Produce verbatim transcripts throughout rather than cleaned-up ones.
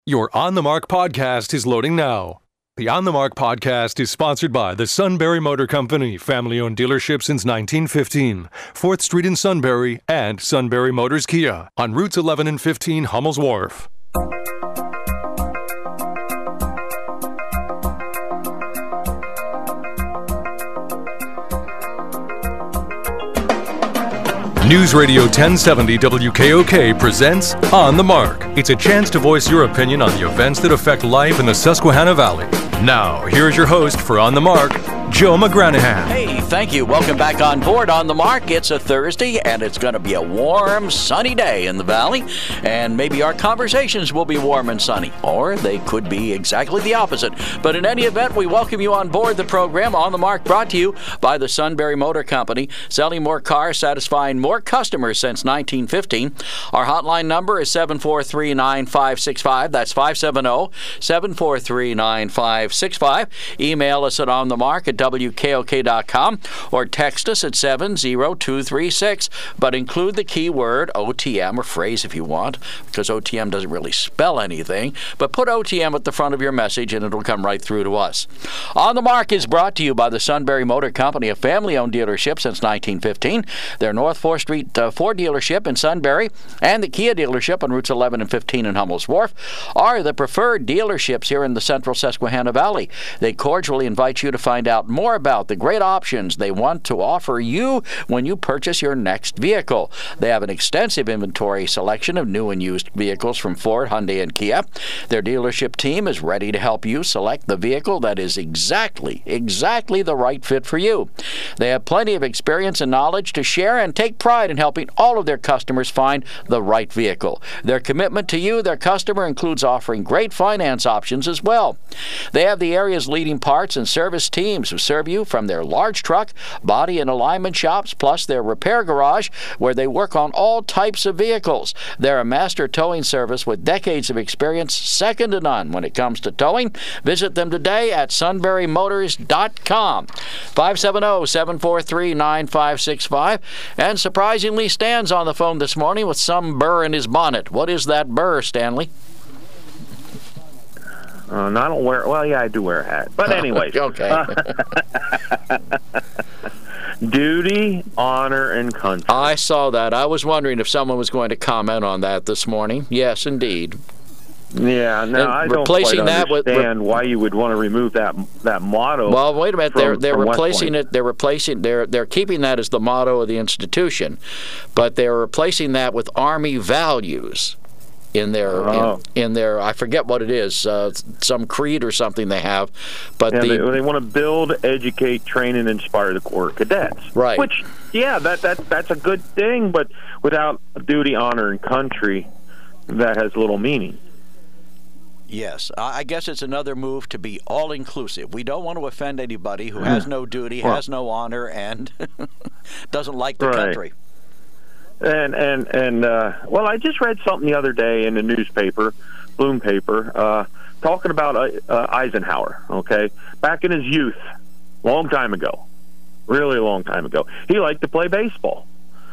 Your On the Mark podcast is loading now. The On the Mark podcast is sponsored by the Sunbury Motor Company, family-owned dealership since nineteen fifteen, fourth Street in Sunbury, and Sunbury Motors Kia on routes eleven and fifteen Hummel's Wharf. News Radio ten seventy W K O K presents On the Mark. It's a chance to voice your opinion on the events that affect life in the Susquehanna Valley. Now, here's your host for On the Mark, Joe McGranahan. Hey, thank you. Welcome back on board On the Mark. It's a Thursday, and it's going to be a warm, sunny day in the Valley. And maybe our conversations will be warm and sunny, or they could be exactly the opposite. But in any event, we welcome you on board the program. On the Mark brought to you by the Sunbury Motor Company, selling more cars, satisfying more customers since nineteen fifteen. Our hotline number is seven four three, nine five six five. That's five seven zero, seven four three, nine five six five. Email us at onthemark at W K O K dot com or text us at seven zero two three six, but include the keyword O T M or phrase if you want, because O T M doesn't really spell anything, but put O T M at the front of your message and it'll come right through to us. On the Mark is brought to you by the Sunbury Motor Company, a family-owned dealership since nineteen fifteen. Their North fourth Street uh, Ford dealership in Sunbury and the Kia dealership on routes eleven and fifteen in Hummel's Wharf are the preferred dealerships here in the central Susquehanna Valley. They cordially invite you to find out more about the great options they want to offer you when you purchase your next vehicle. They have an extensive inventory selection of new and used vehicles from Ford, Hyundai, and Kia. Their dealership team is ready to help you select the vehicle that is exactly, exactly the right fit for you. They have plenty of experience and knowledge to share and take pride in helping all of their customers find the right vehicle. Their commitment to you, their customer, includes offering great finance options as well. They have the area's leading parts and service teams who serve you from their large truck, body and alignment shops, plus their repair garage where they work on all types of vehicles. They're a master towing service with decades of experience, second to none when it comes to towing. Visit them today at sunbury motors dot com. five seven zero, seven four three, nine five six five. And surprisingly, Stan's on the phone this morning with some burr in his bonnet. What is that burr, Stanley? Uh, and I don't wear, well, yeah, I do wear a hat. But anyways. Okay. Uh, duty, honor, and country. I saw that. I was wondering if someone was going to comment on that this morning. Yes, indeed. Yeah, no, and I don't replacing quite that understand with, why you would want to remove that that motto. Well, wait a minute. From, they're they're replacing it. They're replacing. They're they're keeping that as the motto of the institution, but they're replacing that with Army values. In their, oh. in, in their, I forget what it is, uh, some creed or something they have, but yeah, the, they, they want to build, educate, train, and inspire the Corps of Cadets. Right. Which, yeah, that that that's a good thing, but without duty, honor, and country, that has little meaning. Yes, I guess it's another move to be all-inclusive. We don't want to offend anybody who has no duty, has no honor, and doesn't like the right. country. And and and uh, well, I just read something the other day in the newspaper, Bloom paper, uh, talking about uh, uh, Eisenhower. Okay, back in his youth, long time ago, really a long time ago, he liked to play baseball.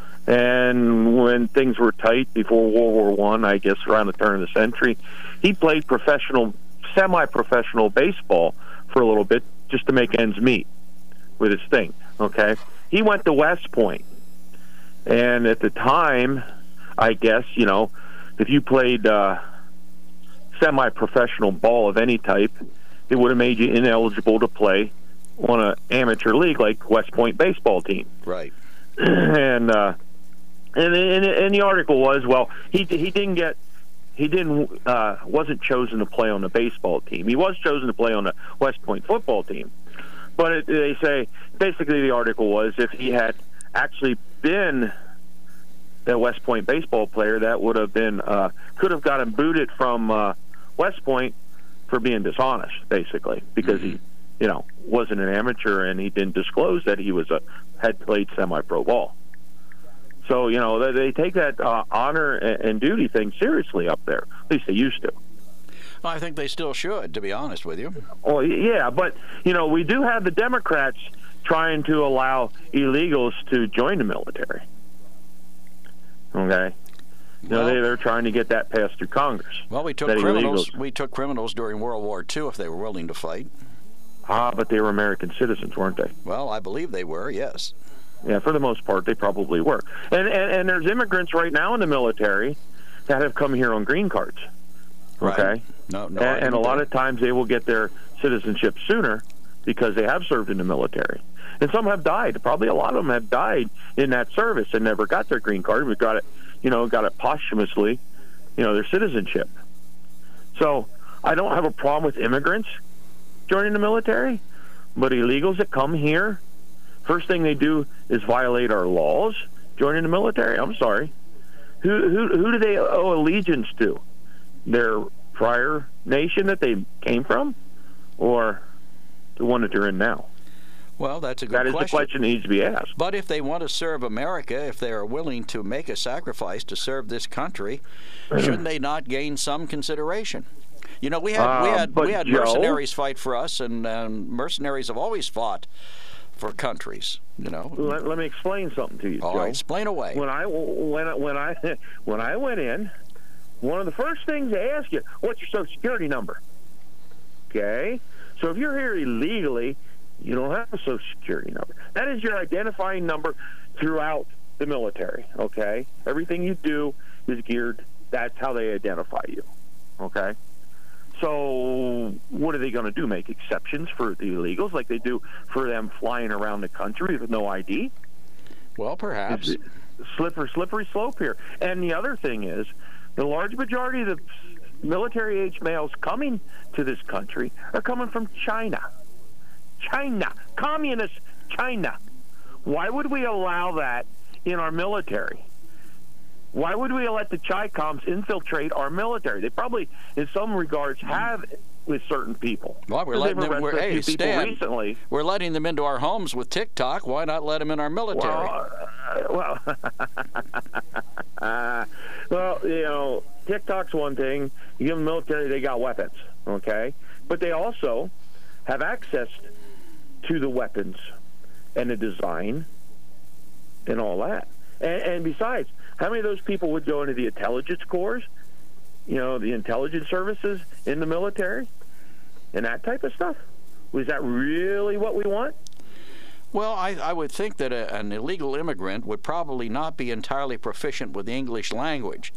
And when things were tight before World War One, I, I guess around the turn of the century, he played professional, semi-professional baseball for a little bit just to make ends meet with his thing. Okay, he went to West Point. And at the time, I guess, you know, if you played uh, semi-professional ball of any type, it would have made you ineligible to play on an amateur league like West Point baseball team. Right. And uh, and, and and the article was, well, he he didn't get he didn't uh, wasn't chosen to play on the baseball team. He was chosen to play on the West Point football team. But it, they say basically the article was if he had actually been the West Point baseball player, that would have been uh, could have gotten booted from uh, West Point for being dishonest, basically, because mm-hmm. he, you know, wasn't an amateur and he didn't disclose that he was a had played semi-pro ball. So you know they, they take that uh, honor and, and duty thing seriously up there. At least they used to. Well, I think they still should, to be honest with you. Well, yeah, but you know we do have the Democrats trying to allow illegals to join the military. Okay, You know, well, they, they're trying to get that passed through Congress. Well, we took criminals. We took criminals during World War Two if they were willing to fight. Ah, but they were American citizens, weren't they? Well, I believe they were. Yes. Yeah, for the most part, they probably were. And and, and there's immigrants right now in the military that have come here on green cards. Okay. Right. No, no. And, and a lot of times they will get their citizenship sooner because they have served in the military. And some have died. Probably a lot of them have died in that service and never got their green card. We got it, you know, got it posthumously, you know, their citizenship. So I don't have a problem with immigrants joining the military, but illegals that come here, first thing they do is violate our laws, joining the military. I'm sorry. Who who who do they owe allegiance to? Their prior nation that they came from, or the one that they're in now? Well, that's a good question. That is question. the question that needs to be asked. But if they want to serve America, if they are willing to make a sacrifice to serve this country, shouldn't they not gain some consideration? You know, we had uh, we had we had Joe, mercenaries fight for us, and um, mercenaries have always fought for countries. You know. Let, let me explain something to you, All Joe. right, explain away. When I when I, when I when I went in, one of the first things they ask you, what's your Social Security number? Okay, so if you're here illegally, you don't have a Social Security number. That is your identifying number throughout the military, okay? Everything you do is geared, that's how they identify you, okay? So what are they going to do, make exceptions for the illegals like they do for them flying around the country with no I D? Well, perhaps. Slippery, slippery slope here. And the other thing is, the large majority of the military-age males coming to this country are coming from China. China, communist China. Why would we allow that in our military? Why would we let the Chi-Coms infiltrate our military? They probably, in some regards, have with certain people. Well, we're letting them. We're, hey, Stan, recently. We're letting them into our homes with TikTok. Why not let them in our military? Well, uh, well, uh, well, you know, TikTok's one thing. You give them the military, they got weapons, okay? But they also have access to the weapons and the design and all that. And, and besides, how many of those people would go into the intelligence corps, you know, the intelligence services in the military and that type of stuff? Was that really what we want? Well, I, I would think that a, an illegal immigrant would probably not be entirely proficient with the English language.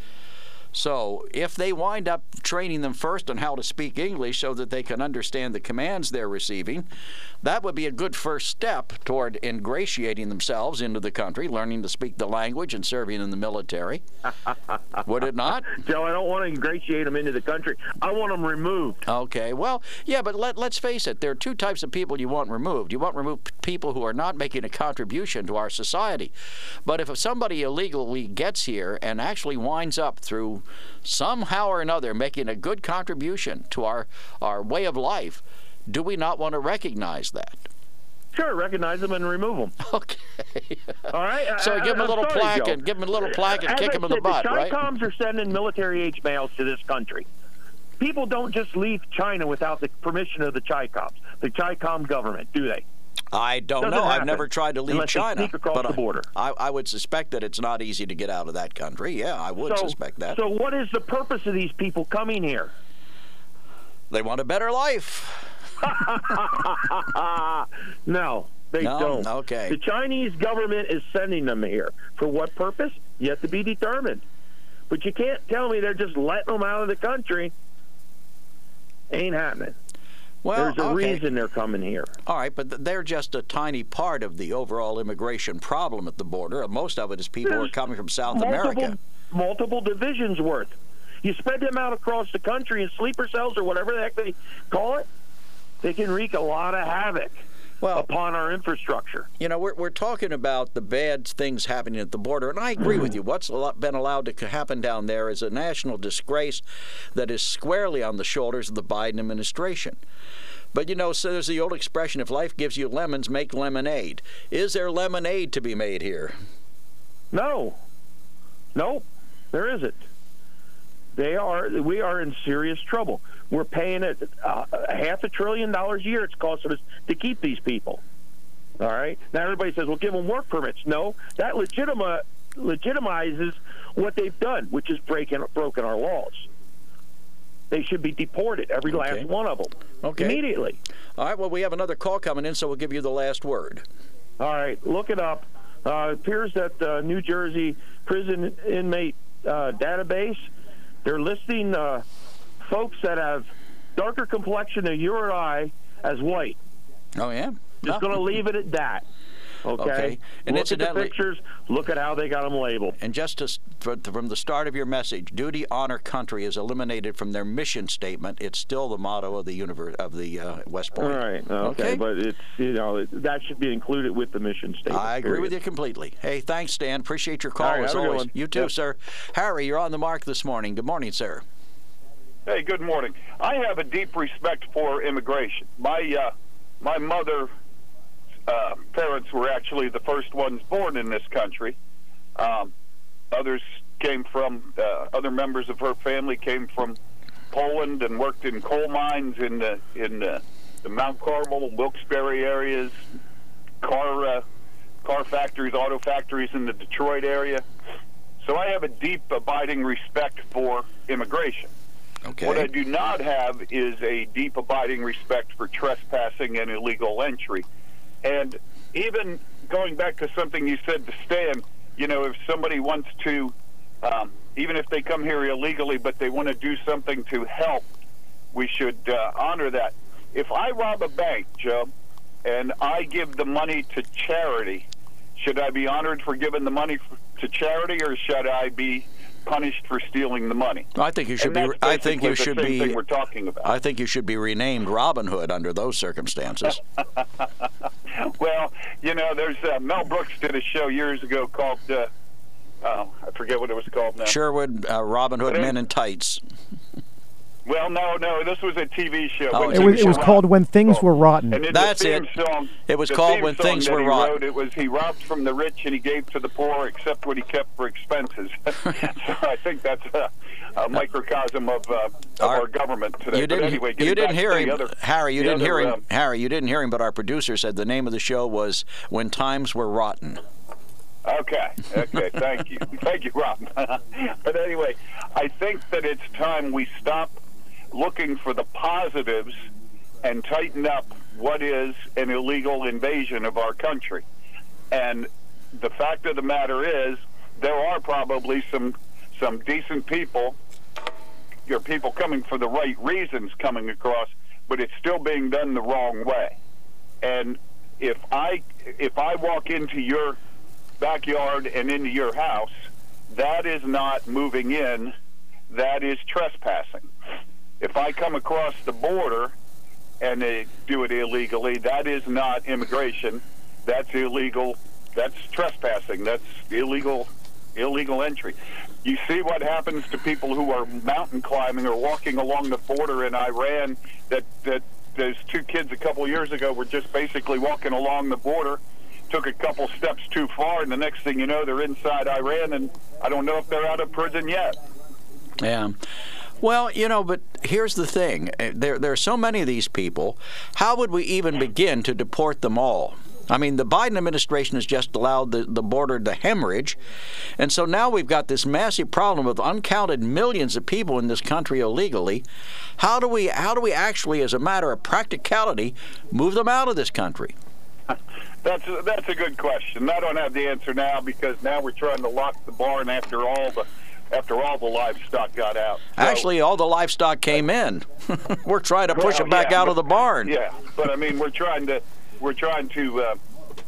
So if they wind up training them first on how to speak English so that they can understand the commands they're receiving, that would be a good first step toward ingratiating themselves into the country, learning to speak the language and serving in the military. Would it not? Joe, I don't want to ingratiate them into the country. I want them removed. Okay. Well, yeah, but let, let's face it. There are two types of people you want removed. You want removed people who are not making a contribution to our society. But if somebody illegally gets here and actually winds up through somehow or another making a good contribution to our, our way of life, do we not want to recognize that? Sure, recognize them and remove them. Okay. All right. So I, give them a little sorry, plaque Joe. and give them a little plaque and As kick I them in said, the butt, the right? Chi-Coms are sending military-age males to this country. People don't just leave China without the permission of the Chi-Coms, the Chi-Com government, do they? I don't Doesn't know. happen I've never tried to leave unless China. They sneak across but the border. I, I would suspect that it's not easy to get out of that country. Yeah, I would so, suspect that. So what is the purpose of these people coming here? They want a better life. No, they no? don't. Okay. The Chinese government is sending them here. For what purpose? Yet to be determined. But you can't tell me they're just letting them out of the country. Ain't happening. Well, There's a okay. reason they're coming here. All right, but they're just a tiny part of the overall immigration problem at the border. Most of it is people There's who are coming from South multiple, America. Multiple divisions worth. You spread them out across the country in sleeper cells or whatever the heck they call it, they can wreak a lot of havoc well, upon our infrastructure. You know, we're, we're talking about the bad things happening at the border, and I agree with you. What's been allowed to happen down there is a national disgrace that is squarely on the shoulders of the Biden administration. But, you know, so there's the old expression, if life gives you lemons, make lemonade. Is there lemonade to be made here? No. Nope. There isn't. They are. We are in serious trouble. We're paying it uh, half a trillion dollars a year. It's costing us to keep these people. All right. Now everybody says, "Well, give them work permits." No, that legitima- legitimizes what they've done, which is breaking broken our laws. They should be deported, every Okay. last one of them, Okay. immediately. All right, well, we have another call coming in, so we'll give you the last word. All right, look it up. Uh, it appears that the New Jersey prison inmate uh, database, they're listing uh, folks that have darker complexion than you or I as white. Oh, yeah? Just No. going to leave it at that. Okay. Okay. And look at the incidentally- pictures. Look at how they got them labeled. And just to, from the start of your message, duty, honor, country is eliminated from their mission statement. It's still the motto of the universe of the uh, West Point. All right. Okay. Okay. But it's you know it, that should be included with the mission statement. I agree period. with you completely. Hey, thanks, Stan. Appreciate your call All right, as have a good always. one. You too, Yep. sir. Harry, you're on the mark this morning. Good morning, sir. Hey, good morning. I have a deep respect for immigration. My uh, my mother. Uh, parents were actually the first ones born in this country. Um, others came from, uh, other members of her family came from Poland and worked in coal mines in the in the, the Mount Carmel, Wilkes-Barre areas, car uh, car factories, auto factories in the Detroit area. So I have a deep, abiding respect for immigration. Okay. What I do not have is a deep, abiding respect for trespassing and illegal entry. And even going back to something you said to Stan, you know, if somebody wants to, um, even if they come here illegally, but they want to do something to help, we should uh, honor that. If I rob a bank, Joe, and I give the money to charity, should I be honored for giving the money to charity, or should I be punished for stealing the money? I think you should And be. that's I think you basically should the same be. thing we're talking about. I think you should be renamed Robin Hood under those circumstances. Well, you know, there's uh, Mel Brooks did a show years ago called, uh, oh, I forget what it was called now. Sherwood, uh, Robin Hood, But it- Men in Tights. Well, no, no, this was a T V show. Oh, When it he was- it was robbed- called When Things Were Rotten. And in That's the theme it. Song, It was the called theme When song Things that Were he Rotten. wrote, it was he robbed from the rich and he gave to the poor, except what he kept for expenses. So I think that's a, a microcosm of, uh, of Our- our government today. You But didn't. anyway, you getting didn't back hear to him, the other, Harry. You the didn't hear other, him, um, Harry. You didn't hear him. But our producer said the name of the show was When Times Were Rotten. Okay, okay, thank you. Thank you, Rob. But anyway, I think that it's time we stop looking for the positives and tighten up what is an illegal invasion of our country. And the fact of the matter is, there are probably some some decent people, your people coming for the right reasons coming across, but it's still being done the wrong way. And if I if I walk into your backyard and into your house, that is not moving in, that is trespassing. If I come across the border and they do it illegally, that is not immigration, that's illegal, that's trespassing, that's illegal illegal entry. You see what happens to people who are mountain climbing or walking along the border in Iran, that, that those two kids a couple years ago were just basically walking along the border, took a couple steps too far, and the next thing you know, they're inside Iran, and I don't know if they're out of prison yet. Yeah. Well, you know, but here's the thing. There, there are so many of these people. How would we even begin to deport them all? I mean, the Biden administration has just allowed the, the border to hemorrhage. And so now we've got this massive problem of uncounted millions of people in this country illegally. How do we, how do we actually, as a matter of practicality, move them out of this country? That's a, that's a good question. I don't have the answer now because now we're trying to lock the barn after all the after all the livestock got out. So, Actually, all the livestock came in. We're trying to push well, it back yeah, out of the barn. Yeah, but I mean, we're trying to we're trying to uh,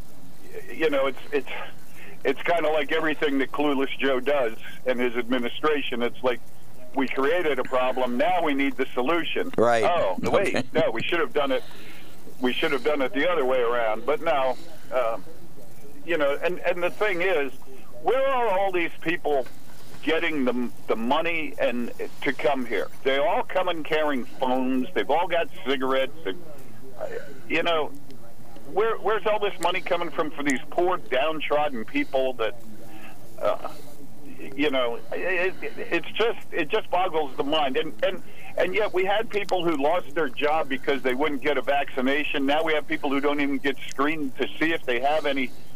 you know, it's it's it's kind of like everything that Clueless Joe does and his administration. It's like we created a problem, now we need the solution. Right. Oh, wait, Okay. no, we should have done it. We should have done it the other way around. But now, uh, you know, and, and the thing is, where are all these people getting the the money and to come here? They all come in carrying phones. They've all got cigarettes. They, you know, where where's all this money coming from for these poor, downtrodden people that, uh, you know, it, it, it's just it just boggles the mind. And and. And yet we had people who lost their job because they wouldn't get a vaccination. Now we have people who don't even get screened to see if they have any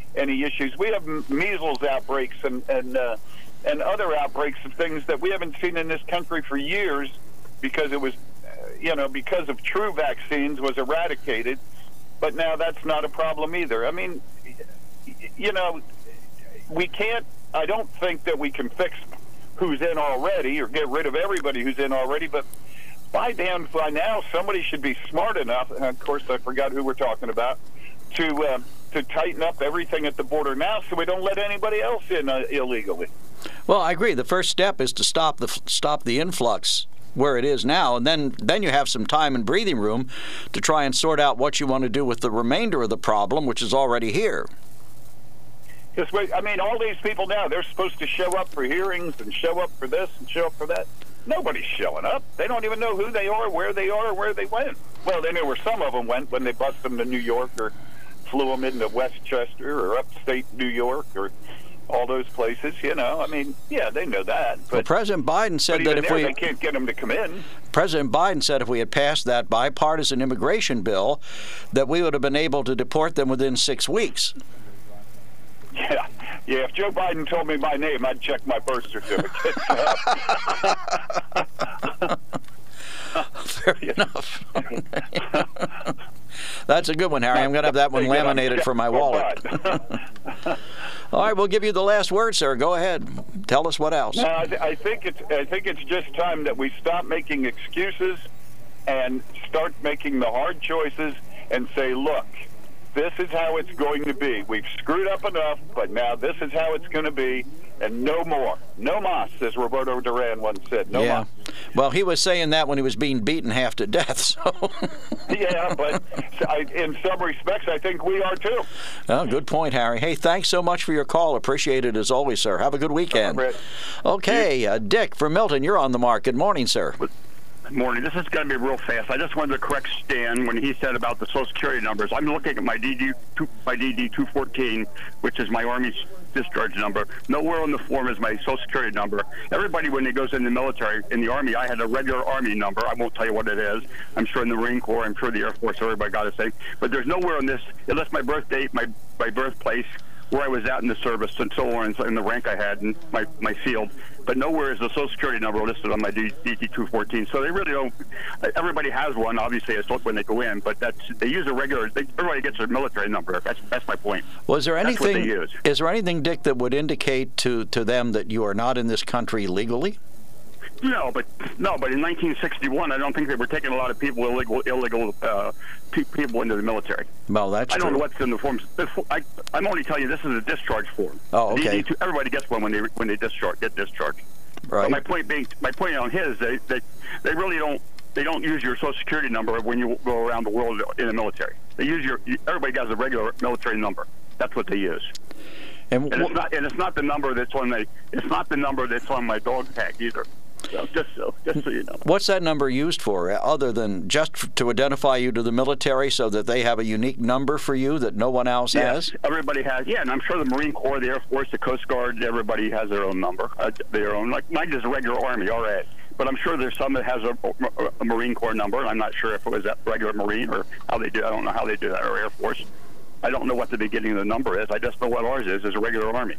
any issues. We have measles outbreaks and and uh, and other outbreaks of things that we haven't seen in this country for years because it was, uh, you know, because of true vaccines was eradicated. But now that's not a problem either. I mean, you know, we can't. I don't think that we can fix who's in already or get rid of everybody who's in already, but by damn, by now somebody should be smart enough, and of course I forgot who we're talking about, to uh, to tighten up everything at the border now so we don't let anybody else in uh, illegally. Well, I agree. The first step is to stop the stop the influx where it is now, and then then you have some time and breathing room to try and sort out what you want to do with the remainder of the problem, which is already here. Because, I mean, all these people now, they're supposed to show up for hearings and show up for this and show up for that. Nobody's showing up. They don't even know who they are, where they are, or where they went. Well, they knew where some of them went when they bused them to New York or flew them into Westchester or upstate New York or all those places, you know. I mean, yeah, they know that. But, well, President Biden said but that even if there, we they can't get them to come in. President Biden said if we had passed that bipartisan immigration bill, that we would have been able to deport them within six weeks. Yeah, yeah. If Joe Biden told me my name, I'd check my birth certificate. Fair enough. That's a good one, Harry. I'm going to have that one laminated for my wallet. All right, we'll give you the last word, sir. Go ahead. Tell us what else. No, I, th- I think it's. I think it's just time that we stop making excuses and start making the hard choices and say, look, this is how it's going to be. We've screwed up enough, but now this is how it's going to be, and no more. No mas, as Roberto Duran once said. No yeah. mas. Well, he was saying that when he was being beaten half to death. So. Yeah, but I, in some respects, I think we are too. Oh, good point, Harry. Hey, thanks so much for your call. Appreciate it as always, sir. Have a good weekend. Right. Okay, uh, Dick from Milton, you're on the mark. Good morning, sir. Morning. This is going to be real fast. I just wanted to correct Stan when he said about the Social Security numbers. I'm looking at my D D my D D two fourteen, which is my Army discharge number. Nowhere on the form is my Social Security number. Everybody, when they goes in the military, in the Army, I had a regular Army number. I won't tell you what it is. I'm sure in the Marine Corps, I'm sure the Air Force, everybody got to say. But there's nowhere on this, unless my birth date, my, my birthplace, where I was at in the service, and so on, and the rank I had, and my, my field. But nowhere is the Social Security number listed on my D D two fourteen. So they really don't. Everybody has one, obviously, it's when they go in, but that's they use a regular. They, everybody gets a military number. That's that's my point. Was there anything? That's what they use. Is there anything, Dick, that would indicate to to them that you are not in this country legally? No, but no, but in nineteen sixty-one, I don't think they were taking a lot of people illegal, illegal uh, pe- people into the military. Well, that's I don't true. know what's in the forms. I, I'm only telling you this is a discharge form. Oh, okay. D D two, everybody gets one when they when they discharge get discharged. Right. But my point being, my point on his, they, they they really don't they don't use your Social Security number when you go around the world in the military. They use your everybody has a regular military number. That's what they use. And, and it's not and it's not the number that's on my it's not the number that's on my dog tag either. So just so just so you know. What's that number used for, other than just to identify you to the military, so that they have a unique number for you that no one else Yeah, has? everybody has. Yeah, and I'm sure the Marine Corps, the Air Force, the Coast Guard, everybody has their own number, uh, their own. Like mine is a regular Army, R A. But I'm sure there's some that has a, a Marine Corps number. I'm not sure if it was that regular Marine or how they do. I don't know how they do that, or Air Force. I don't know what the beginning of the number is. I just know what ours is. Is a regular Army.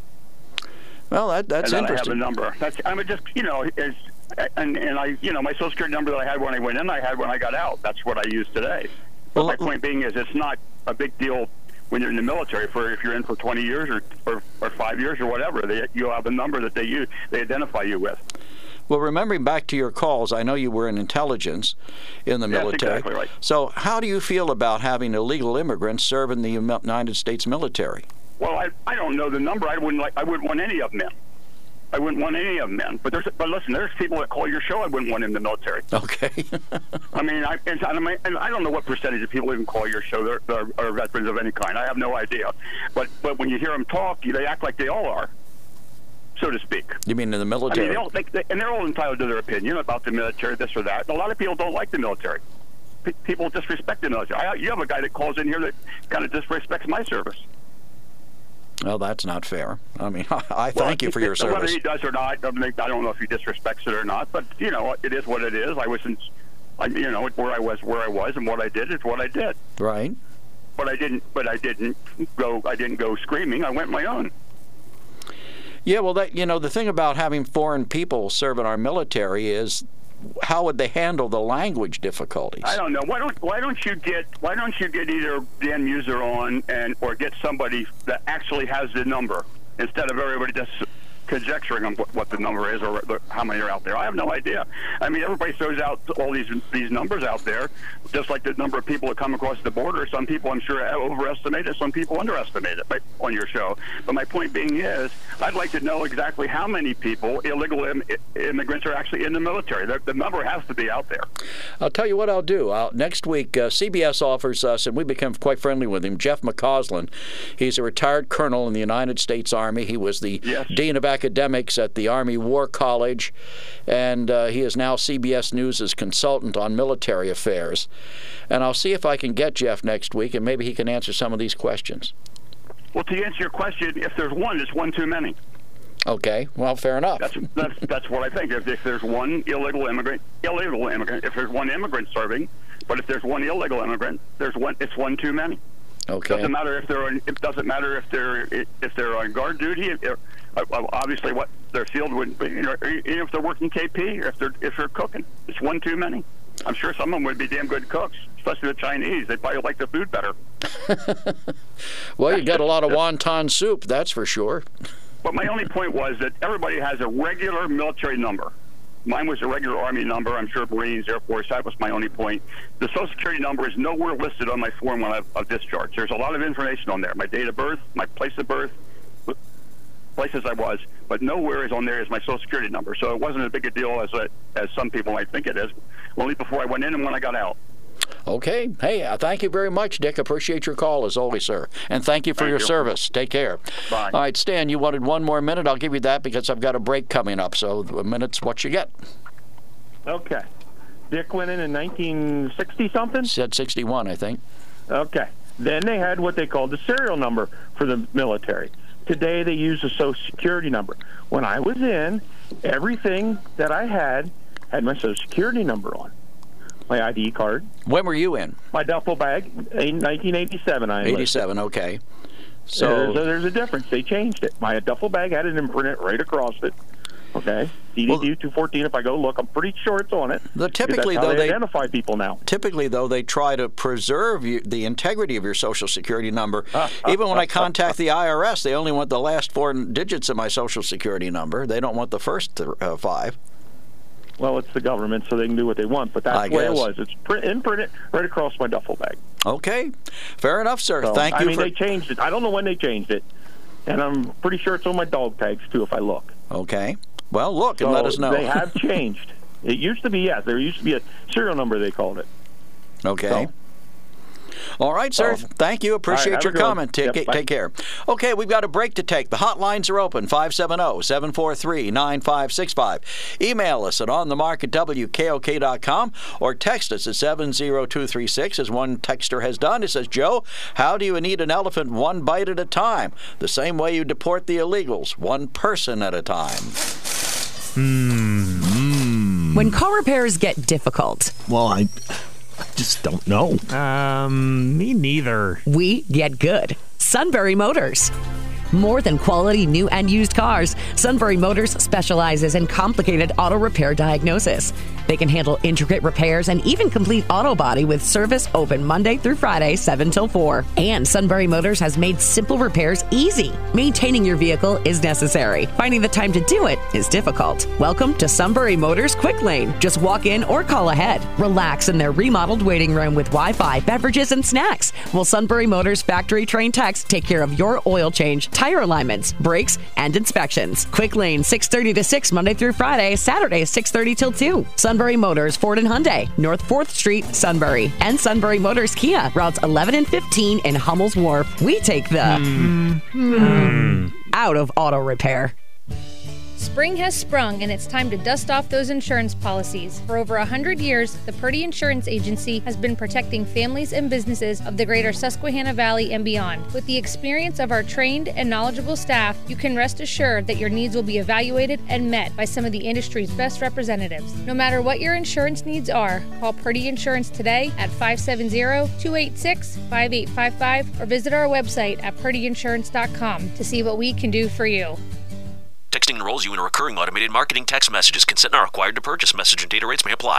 Well, that, that's and interesting. I have a number. That's I mean, just you know, is and and I you know my Social Security number that I had when I went in, I had when I got out. That's what I use today. But Well, my point being is, it's not a big deal when you're in the military. For if you're in for twenty years or or, or five years or whatever, they, you have a number that they use. They identify you with. Well, remembering back to your calls, I know you were in intelligence in the Yes, military. exactly right. So how do you feel about having illegal immigrants serve in the United States military? Well, I I don't know the number. I wouldn't like. I wouldn't want any of them in. I wouldn't want any of them in. But there's but listen, there's people that call your show. I wouldn't want in the military. Okay. I mean, I and, I mean, and I don't know what percentage of people even call your show that are, are veterans of any kind. I have no idea. But but when you hear them talk, they act like they all are, so to speak. You mean in the I military? mean, they all, they, they, and they're all entitled to their opinion about the military, this or that. And a lot of people don't like the military. P- people disrespect the military. I, you have a guy that calls in here that kind of disrespects my service. Well, that's not fair. I mean, I thank Well, you for your Whether service. he does or not, I, mean, I don't know if he disrespects it or not. But you know, it is what it is. I was in, I, you know, where I was, where I was, and what I did is what I did. Right. but I didn't. But I didn't go. I didn't go screaming. I went my own. Yeah, well, that you know, the thing about having foreign people serve in our military is, how would they handle the language difficulties? I don't know. Why don't Why don't you get Why don't you get either Dan Muser on and or get somebody that actually has the number instead of everybody just conjecturing on what, what the number is or the, how many are out there. I have no idea. I mean, everybody throws out all these these numbers out there, just like the number of people that come across the border. Some people, I'm sure, overestimate it. Some people underestimate it on your show. But my point being is, I'd like to know exactly how many people, illegal Im- immigrants, are actually in the military. The, the number has to be out there. I'll tell you what I'll do. I'll, next week, uh, C B S offers us, and we become quite friendly with him, Jeff McCausland. He's a retired colonel in the United States Army. He was the yes. dean of academics at the Army War College, and uh, he is now C B S News' consultant on military affairs. And I'll see if I can get Jeff next week, and maybe he can answer some of these questions. Well, to answer your question, if there's one, it's one too many. Okay, well, fair enough. That's that's, that's what I think. If, if there's one illegal immigrant, illegal immigrant, if there's one immigrant serving, but if there's one illegal immigrant, there's one. It's one too many. Okay. Doesn't matter if they're on, it doesn't matter if they're if they're on guard duty. If, if, obviously, what their field would be, you know, even if they're working K P, or if they're if they're cooking, it's one too many. I'm sure some of them would be damn good cooks, especially the Chinese. They probably like the food better. Well, you got a lot of wonton soup, that's for sure. But my only point was that everybody has a regular military number. Mine was a regular Army number. I'm sure Marines, Air Force, that was my only point. The Social Security number is nowhere listed on my form when I've, I've discharged. There's a lot of information on there. My date of birth, my place of birth, places I was, but nowhere is on there is my Social Security number. So it wasn't as big a deal as a, as some people might think it is, only before I went in and when I got out. Okay. Hey, uh, thank you very much, Dick. Appreciate your call, as always, sir. And thank you for Thank your you. service. Take care. Bye. All right, Stan, you wanted one more minute. I'll give you that because I've got a break coming up. So a minute's what you get. Okay. Dick went in in nineteen sixty something? Said sixty-one, I think. Okay. Then they had what they called the serial number for the military. Today they use a Social Security number. When I was in, everything that I had had my Social Security number on. My I D card. When were you in? My duffel bag, in nineteen eighty-seven I enlisted. eighty-seven, okay. So, So, so there's a difference. They changed it. My duffel bag had it imprinted right across it. Okay, D D Well, two fourteen. If I go look, I'm pretty sure it's on it. The, typically, that's how though, they they identify people now. Typically, though, they try to preserve you, the integrity of your Social Security number. Even when I contact the I R S, they only want the last four digits of my Social Security number. They don't want the first uh, five. Well, it's the government, so they can do what they want. But that's I the way guess. it was. It's print, imprinted right across my duffel bag. Okay, fair enough, sir. So, Thank you. I mean, for... they changed it. I don't know when they changed it, and I'm pretty sure it's on my dog tags too. If I look. Okay. Well, look So and let us know. They have changed. It used to be, yes, there used to be a serial number, they called it. Okay. So, All right, sir. So, Thank you. Appreciate have a your good one. comment. Take, Yep, bye. take care. Okay, we've got a break to take. The hotlines are open, five seven zero, seven four three, nine five six five. Email us at onthemark at W K O K dot com or text us at seven zero two three six, as one texter has done. It says, Joe, how do you eat an elephant one bite at a time? The same way you deport the illegals, one person at a time. Hmm. When car repairs get difficult, Well, I, I just don't know. Um, me neither. we get good. Sunbury Motors. More than quality new and used cars, Sunbury Motors specializes in complicated auto repair diagnosis. They can handle intricate repairs and even complete auto body with service open Monday through Friday, seven till four. And Sunbury Motors has made simple repairs easy. Maintaining your vehicle is necessary. Finding the time to do it is difficult. Welcome to Sunbury Motors Quick Lane. Just walk in or call ahead. Relax in their remodeled waiting room with Wi-Fi, beverages, and snacks. While Sunbury Motors factory-trained techs take care of your oil change, tire alignments, brakes, and inspections. Quick Lane, six thirty to six, Monday through Friday, Saturday, six thirty till two. Sunbury Motors, Ford and Hyundai, North fourth Street, Sunbury. And Sunbury Motors Kia, routes eleven and fifteen in Hummel's Wharf. We take the mm. Mm. out of auto repair. Spring has sprung, and it's time to dust off those insurance policies. For over one hundred years, the Purdy Insurance Agency has been protecting families and businesses of the greater Susquehanna Valley and beyond. With the experience of our trained and knowledgeable staff, you can rest assured that your needs will be evaluated and met by some of the industry's best representatives. No matter what your insurance needs are, call Purdy Insurance today at five seven zero, two eight six, five eight five five or visit our website at purdy insurance dot com to see what we can do for you. Texting enrolls you in a recurring automated marketing text messages. Consent not required to purchase. Message and data rates may apply.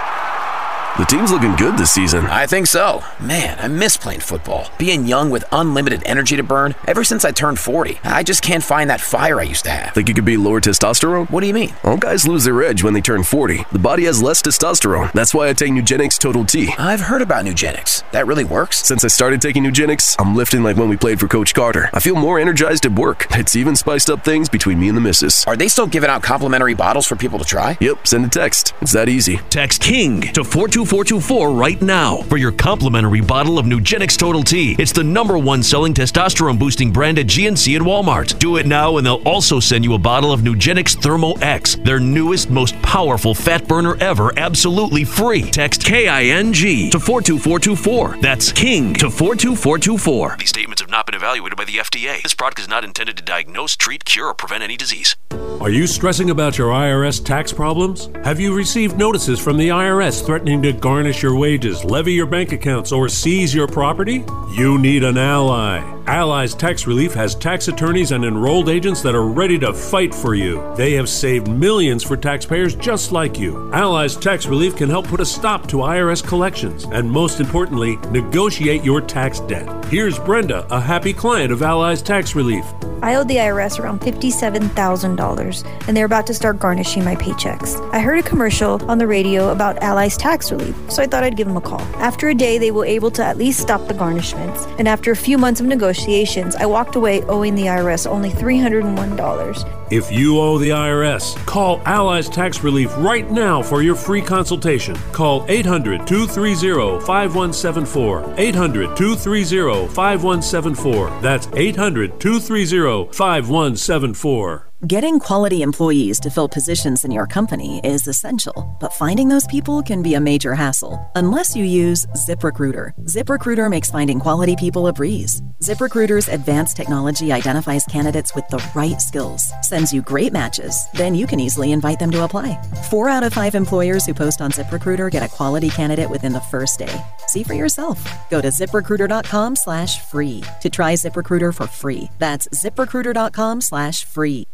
The team's looking good this season. I think so. Man, I miss playing football. Being young with unlimited energy to burn. Ever since I turned forty, I just can't find that fire I used to have. Think it could be lower testosterone? What do you mean? All guys lose their edge when they turn forty. The body has less testosterone. That's why I take Nugenix Total T. I've heard about Nugenix. That really works? Since I started taking Nugenix, I'm lifting like when we played for Coach Carter. I feel more energized at work. It's even spiced up things between me and the missus. Are they still giving out complimentary bottles for people to try? Yep, send a text. It's that easy. Text KING to four two four two four right now for your complimentary bottle of Nugenix Total T. It's the number one selling testosterone boosting brand at G N C and Walmart. Do it now and they'll also send you a bottle of Nugenix Thermo X, their newest, most powerful fat burner ever, absolutely free. Text K I N G to four two four two four. That's KING to four two four two four. These statements have not been evaluated by the F D A. This product is not intended to diagnose, treat, cure, or prevent any disease. Are you stressing about your I R S tax problems? Have you received notices from the I R S threatening to garnish your wages, levy your bank accounts, or seize your property? You need an ally. Allies Tax Relief has tax attorneys and enrolled agents that are ready to fight for you. They have saved millions for taxpayers just like you. Allies Tax Relief can help put a stop to I R S collections and, most importantly, negotiate your tax debt. Here's Brenda, a happy client of Allies Tax Relief. I owed the I R S around fifty-seven thousand dollars, and they're about to start garnishing my paychecks. I heard a commercial on the radio about Allies Tax Relief, so I thought I'd give them a call. After a day, they were able to at least stop the garnishments, and after a few months of negotiations, I walked away owing the I R S only three hundred one dollars. If you owe the I R S, call Allies Tax Relief right now for your free consultation. Call eight hundred, two three zero, five one seven four. eight hundred, two three zero, five one seven four. That's eight hundred, two three zero, five one seven four. Getting quality employees to fill positions in your company is essential, but finding those people can be a major hassle unless you use ZipRecruiter. ZipRecruiter makes finding quality people a breeze. ZipRecruiter's advanced technology identifies candidates with the right skills, sends you great matches, then you can easily invite them to apply. Four out of five employers who post on ZipRecruiter get a quality candidate within the first day. See for yourself. Go to ZipRecruiter.com slash free to try ZipRecruiter for free. That's ZipRecruiter.com slash free.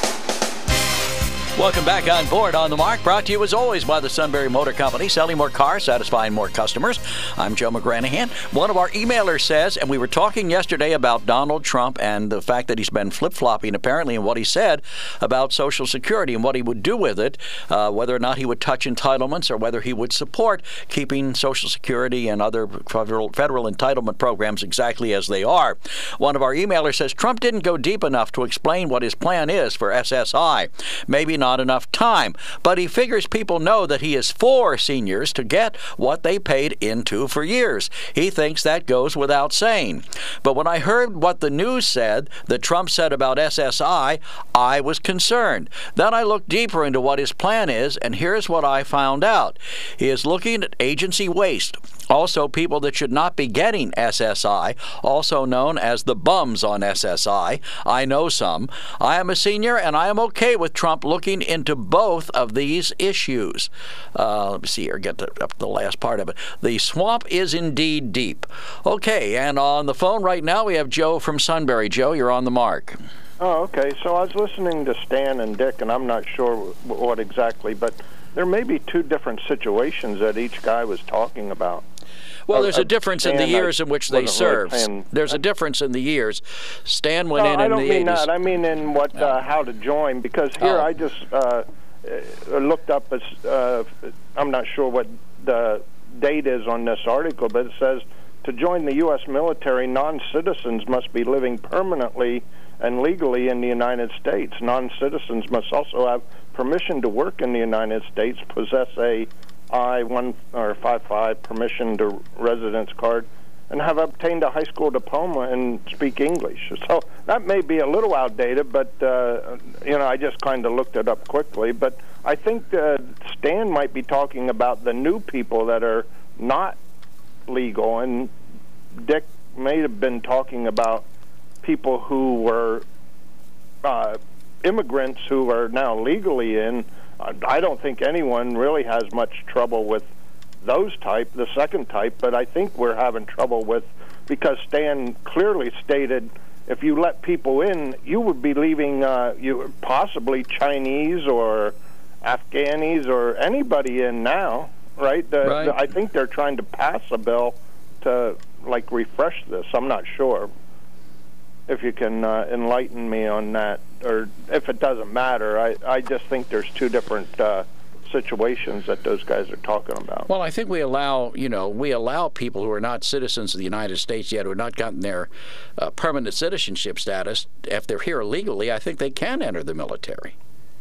Welcome back on Board on the Mark, brought to you as always by the Sunbury Motor Company, selling more cars, satisfying more customers. I'm Joe McGranahan. One of our emailers says, and we were talking yesterday about Donald Trump and the fact that he's been flip-flopping apparently in what he said about Social Security and what he would do with it, uh, whether or not he would touch entitlements or whether he would support keeping Social Security and other federal, federal entitlement programs exactly as they are. One of our emailers says, Trump didn't go deep enough to explain what his plan is for S S I. Maybe not Not enough time, but he figures people know that he is for seniors to get what they paid into for years. He thinks that goes without saying. But when I heard what the news said that Trump said about S S I, I was concerned. Then I looked deeper into what his plan is, and here's what I found out. He is looking at agency waste. Also, people that should not be getting S S I, also known as the bums on S S I. I know some. I am a senior, and I am okay with Trump looking into both of these issues. Uh, let me see here, get to, up to the last part of it. The swamp is indeed deep. Okay, and on the phone right now we have Joe from Sunbury. Joe, you're on the mark. Oh, okay. So I was listening to Stan and Dick, and I'm not sure what exactly, but there may be two different situations that each guy was talking about. Well, there's a difference in the years in which they served. There's a difference in the years. Stan went in in the eighties. I don't mean that. I mean in what, uh, how to join, because here I just uh, looked up, as, uh, I'm not sure what the date is on this article, but it says, to join the U S military, non-citizens must be living permanently and legally in the United States. Non-citizens must also have permission to work in the United States, possess a I one or five five permission to residence card, and have obtained a high school diploma and speak English. So that may be a little outdated, but, uh, you know, I just kind of looked it up quickly. But I think uh, Stan might be talking about the new people that are not legal, and Dick may have been talking about people who were uh, immigrants who are now legally in. I don't think anyone really has much trouble with those type, the second type, but I think we're having trouble with, because Stan clearly stated if you let people in, you would be leaving uh, you possibly Chinese or Afghanis or anybody in now, right? The, right. The, I think they're trying to pass a bill to, like, refresh this. I'm not sure if you can uh, enlighten me on that, or if it doesn't matter. I, I just think there's two different uh, situations that those guys are talking about. Well, I think we allow, you know, we allow people who are not citizens of the United States yet, who have not gotten their uh, permanent citizenship status, if they're here illegally, I think they can enter the military.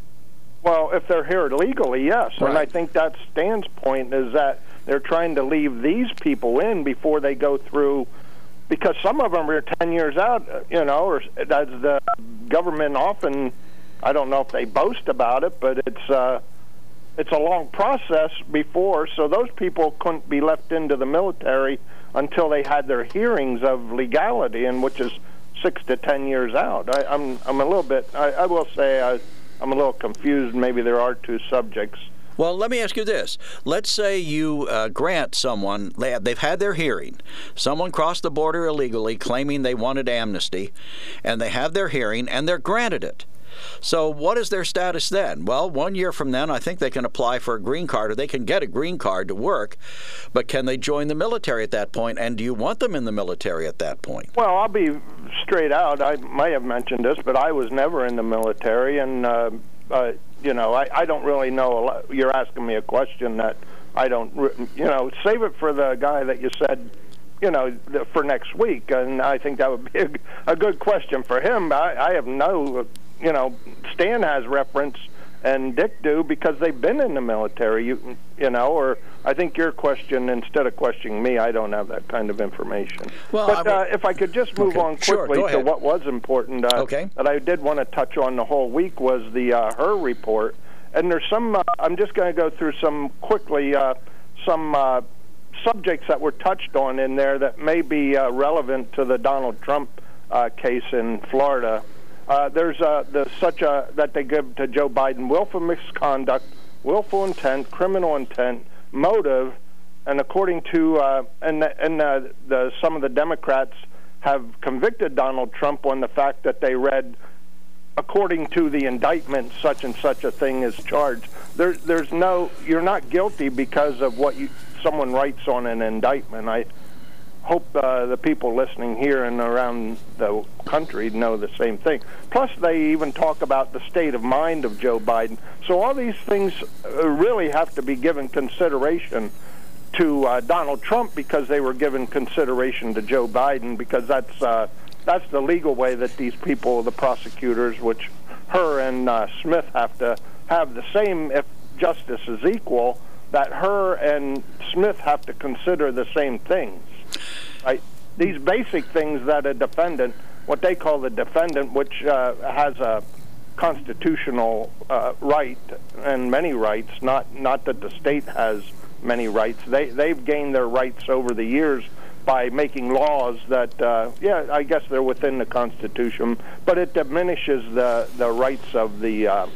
Well, if they're here legally, yes. Right. And I think that's Stan's point, is that they're trying to leave these people in before they go through, because some of them are ten years out, you know, or as the government often, I don't know if they boast about it, but it's uh, it's a long process before, so those people couldn't be left into the military until they had their hearings of legality, and which is six to ten years out. I, I'm I'm a little bit, I, I will say I, I'm a little confused. Maybe there are two subjects. Well, let me ask you this. Let's say you uh, grant someone, they have, they've had their hearing. Someone crossed the border illegally claiming they wanted amnesty, and they have their hearing, and they're granted it. So what is their status then? Well, one year from then, I think they can apply for a green card, or they can get a green card to work, but can they join the military at that point, and do you want them in the military at that point? Well, I'll be straight out. I might have mentioned this, but I was never in the military, and uh, uh, you know, I, I don't really know a lot. You're asking me a question that I don't, you know, save it for the guy that you said, you know, for next week, and I think that would be a, a good question for him. I, I have no, you know, Stan has reference, and Dick do, because they've been in the military, you, you know, or I think your question, instead of questioning me, I don't have that kind of information. Well, but I uh, if I could just move okay. on quickly sure, to what was important, uh, okay. that I did want to touch on the whole week was the uh, H E R report. And there's some, uh, I'm just going to go through some quickly, uh, some uh, subjects that were touched on in there that may be uh, relevant to the Donald Trump uh, case in Florida. Uh, there's uh, the, such a, that they give to Joe Biden: willful misconduct, willful intent, criminal intent, motive, and according to, uh, and, and uh, the, some of the Democrats have convicted Donald Trump on the fact that they read, according to the indictment, such and such a thing is charged. There, there's no, you're not guilty because of what you, someone writes on an indictment. I hope uh, the people listening here and around the country know the same thing. Plus, they even talk about the state of mind of Joe Biden. So all these things uh, really have to be given consideration to uh, Donald Trump, because they were given consideration to Joe Biden, because that's uh, that's the legal way that these people, the prosecutors, which Her and uh, Smith have to have the same, if justice is equal, that Her and Smith have to consider the same things. Right? These basic things that a defendant, what they call the defendant, which uh, has a constitutional uh, right and many rights, not not that the state has many rights. They, they've gained their rights over the years by making laws that, uh, yeah, I guess they're within the Constitution, but it diminishes the, the rights of the uh,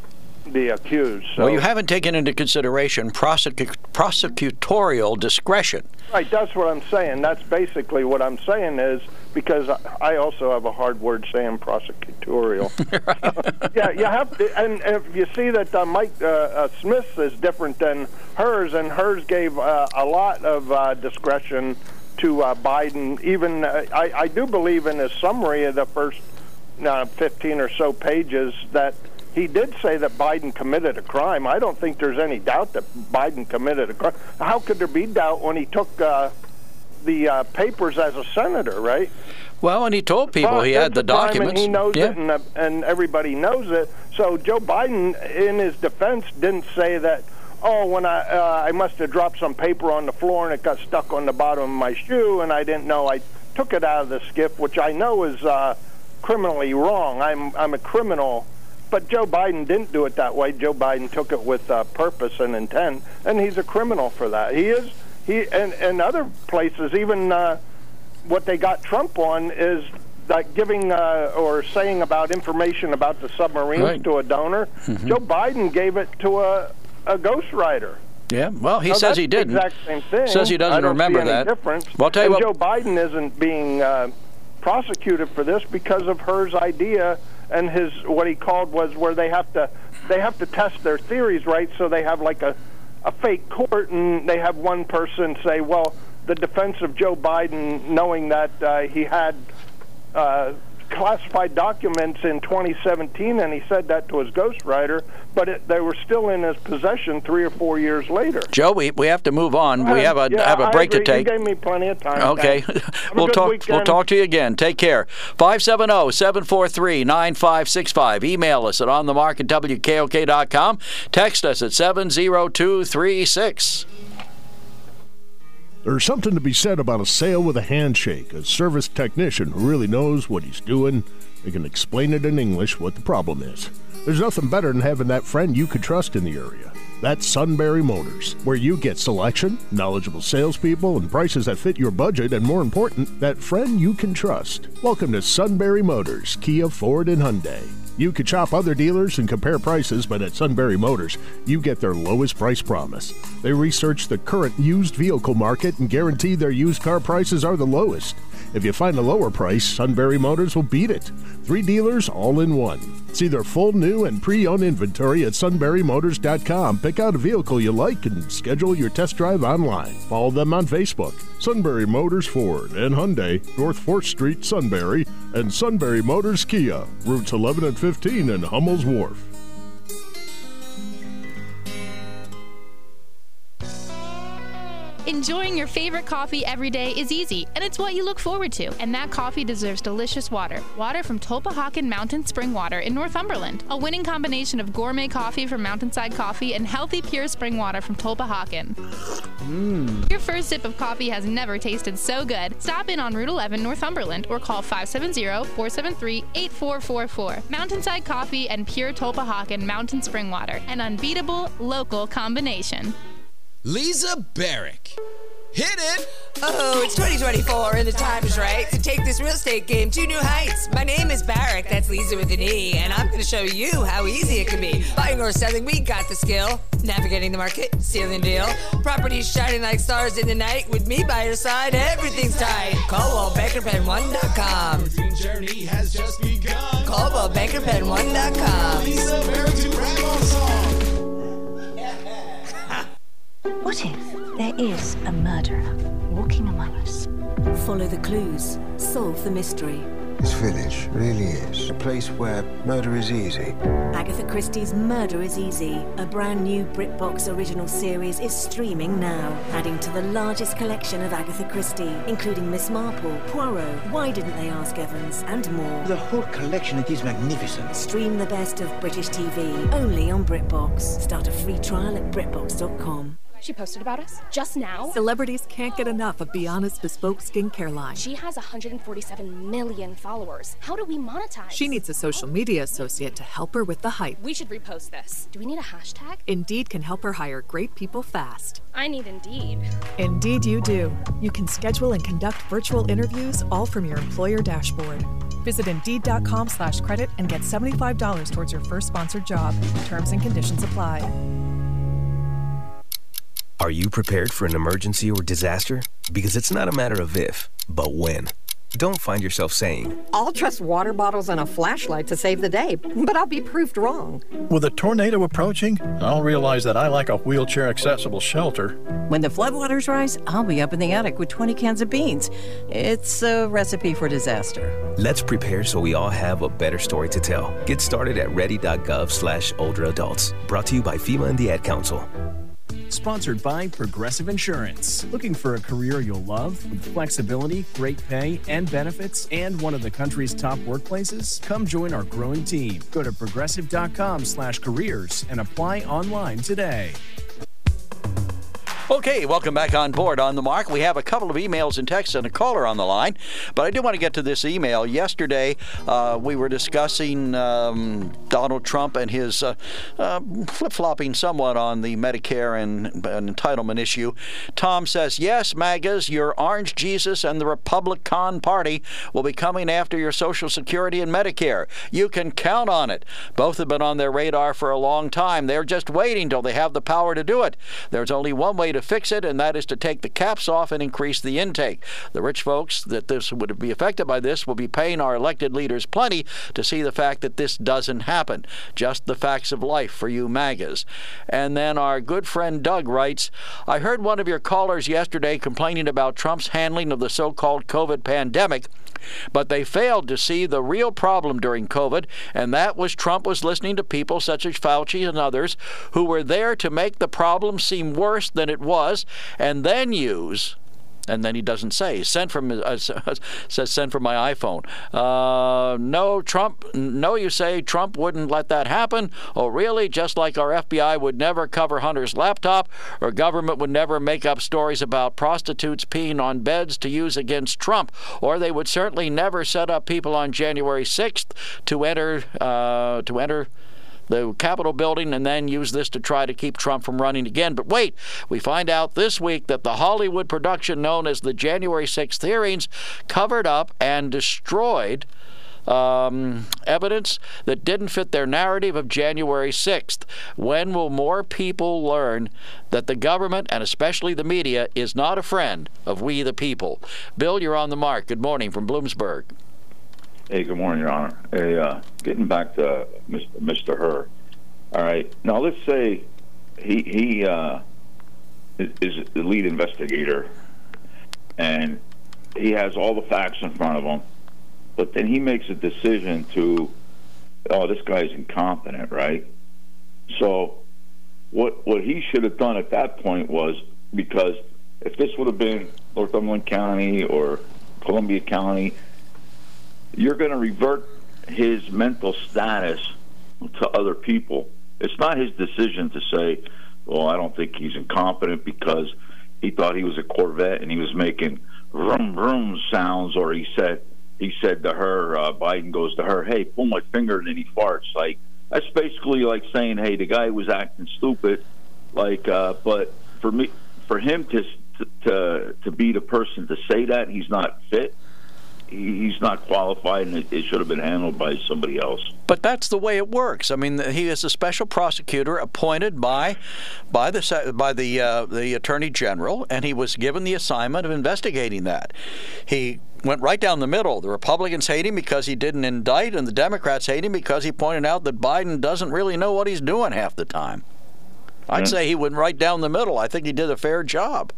the accused. So. Well, you haven't taken into consideration prosecu- prosecutorial discretion. Right, that's what I'm saying. That's basically what I'm saying is, because I also have a hard word saying prosecutorial. yeah, you have to, and if you see that uh, Mike uh, uh, Smith's is different than hers, and hers gave uh, a lot of uh, discretion to uh, Biden. Even uh, I, I do believe in his summary of the first uh, fifteen or so pages that he did say that Biden committed a crime. I don't think there's any doubt that Biden committed a crime. How could there be doubt when he took uh, the uh, papers as a senator, right? Well, and he told people well, he had the documents. And he knows yeah. it, and, uh, and everybody knows it. So Joe Biden, in his defense, didn't say that, oh, when I uh, I must have dropped some paper on the floor and it got stuck on the bottom of my shoe, and I didn't know. I took it out of the skiff, which I know is uh, criminally wrong. I'm I'm a criminal, but Joe Biden didn't do it that way. Joe Biden took it with uh, purpose and intent, and he's a criminal for that. He is. He and, and other places, even uh, what they got Trump on is like giving uh, or saying about information about the submarines right. to a donor. Mm-hmm. Joe Biden gave it to a, a ghostwriter. Yeah, well, he no, says he didn't. Exact same thing. Says he doesn't I don't remember see any that. Difference. Well, I'll tell you and what. Joe Biden isn't being uh, prosecuted for this because of Her's idea and his what he called was where they have to they have to test their theories, right? So they have like a a fake court, and they have one person say, well, the defense of Joe Biden, knowing that uh, he had uh, classified documents in twenty seventeen, and he said that to his ghostwriter, but it, they were still in his possession three or four years later. Joe, we, we have to move on. We have a yeah, have a break I agree. to take. You gave me plenty of time. Okay, we'll talk. Weekend. We'll talk to you again. Take care. five seven zero, seven four three, nine five six five. Email us at on the mark at W K O K dot com. Text us at seven zero two three six. There's something to be said about a sale with a handshake, a service technician who really knows what he's doing. They can explain it in English what the problem is. There's nothing better than having that friend you could trust in the area. That's Sunbury Motors, where you get selection, knowledgeable salespeople, and prices that fit your budget, and more important, that friend you can trust. Welcome to Sunbury Motors, Kia, Ford, and Hyundai. You could shop other dealers and compare prices, but at Sunbury Motors, you get their lowest price promise. They research the current used vehicle market and guarantee their used car prices are the lowest. If you find a lower price, Sunbury Motors will beat it. Three dealers all in one. See their full new and pre-owned inventory at sunbury motors dot com. Pick out a vehicle you like and schedule your test drive online. Follow them on Facebook. Sunbury Motors Ford and Hyundai, North fourth Street, Sunbury, and Sunbury Motors Kia, routes eleven and fifteen in Hummel's Wharf. Enjoying your favorite coffee every day is easy, and it's what you look forward to. And that coffee deserves delicious water. Water from Tulpehocken Mountain Spring Water in Northumberland. A winning combination of gourmet coffee from Mountainside Coffee and healthy pure spring water from Tulpehocken. Mmm. Your first sip of coffee has never tasted so good. Stop in on Route eleven Northumberland or call five seven zero, four seven three, eight four four four. Mountainside Coffee and pure Tulpehocken Mountain Spring Water. An unbeatable local combination. Lisa Barrick. Hit it! Oh, it's twenty twenty-four and the time is right to take this real estate game to new heights. My name is Barrick, that's Lisa with an E, and I'm going to show you how easy it can be. Buying or selling, we got the skill. Navigating the market, sealing deal. Properties shining like stars in the night. With me by your side, everything's tight. Call Walt Banker Pen one dot com. Your dream journey has just begun. Call Walt Banker Pen one dot com. Lisa Barrick to rap on song. What if there is a murderer walking among us? Follow the clues. Solve the mystery. This village really is a place where murder is easy. Agatha Christie's Murder is Easy, a brand new BritBox original series, is streaming now, adding to the largest collection of Agatha Christie, including Miss Marple, Poirot, Why Didn't They Ask Evans, and more. The whole collection is magnificent. Stream the best of British T V, only on BritBox. Start a free trial at britbox dot com. She posted about us just now. Celebrities can't get enough of Bianna's bespoke skincare line. She has one hundred forty-seven million followers. How do we monetize? She needs a social media associate to help her with the hype. We should repost this. Do we need a hashtag? Indeed can help her hire great people fast. I need Indeed. Indeed you do. You can schedule and conduct virtual interviews all from your employer dashboard. Visit Indeed dot com slash credit and get seventy-five dollars towards your first sponsored job. Terms and conditions apply. Are you prepared for an emergency or disaster? Because it's not a matter of if, but when. Don't find yourself saying, I'll trust water bottles and a flashlight to save the day, but I'll be proved wrong. With a tornado approaching, I'll realize that I like a wheelchair-accessible shelter. When the floodwaters rise, I'll be up in the attic with twenty cans of beans. It's a recipe for disaster. Let's prepare so we all have a better story to tell. Get started at ready.gov slash older adults. Brought to you by FEMA and the Ad Council. Sponsored by Progressive Insurance. Looking for a career you'll love with flexibility, great pay, and benefits, and one of the country's top workplaces? Come join our growing team. Go to progressive dot com slash careers and apply online today. Okay, welcome back on board On the Mark. We have a couple of emails and texts and a caller on the line, but I do want to get to this email. Yesterday, uh, we were discussing um, Donald Trump and his uh, uh, flip-flopping somewhat on the Medicare and, and entitlement issue. Tom says, yes, MAGAs, your Orange Jesus and the Republican Party will be coming after your Social Security and Medicare. You can count on it. Both have been on their radar for a long time. They're just waiting till they have the power to do it. There's only one way to fix it, and that is to take the caps off and increase the intake. The rich folks that this would be affected by this will be paying our elected leaders plenty to see the fact that this doesn't happen. Just the facts of life for you MAGAs. And then our good friend Doug writes, I heard one of your callers yesterday complaining about Trump's handling of the so-called COVID pandemic, but they failed to see the real problem during COVID, and that was Trump was listening to people such as Fauci and others who were there to make the problem seem worse than it was, and then use, and then he doesn't say, sent from, uh, says send from my iPhone. Uh, no, Trump, no, you say Trump wouldn't let that happen. Oh, really? Just like our F B I would never cover Hunter's laptop, or government would never make up stories about prostitutes peeing on beds to use against Trump, or they would certainly never set up people on January sixth to enter, uh, to enter the Capitol building and then use this to try to keep Trump from running again. But wait, we find out this week that the Hollywood production known as the January sixth hearings covered up and destroyed um, evidence that didn't fit their narrative of January sixth. When will more people learn that the government, and especially the media, is not a friend of we the people? Bill, you're on the mark. Good morning from Bloomsburg. Hey, good morning, Your Honor. Hey, uh, getting back to Mister Hur. All right. Now, let's say he he uh, is the lead investigator, and he has all the facts in front of him, but then he makes a decision to, oh, this guy's incompetent, right? So what what he should have done at that point was, because if this would have been Northumberland County or Columbia County, you're going to revert his mental status to other people. It's not his decision to say, well, I don't think he's incompetent because he thought he was a Corvette and he was making vroom vroom sounds, or he said he said to her, uh, Biden goes to her, hey, pull my finger, and then he farts. Like, that's basically like saying, hey, the guy was acting stupid. Like, uh, but for me, for him to to to be the person to say that, he's not fit. He's not qualified, and it, it should have been handled by somebody else. But that's the way it works. I mean, he is a special prosecutor appointed by by the by the uh, the Attorney General, and he was given the assignment of investigating that. He went right down the middle. The Republicans hate him because he didn't indict, and the Democrats hate him because he pointed out that Biden doesn't really know what he's doing half the time. I'd say he went right down the middle. I think he did a fair job.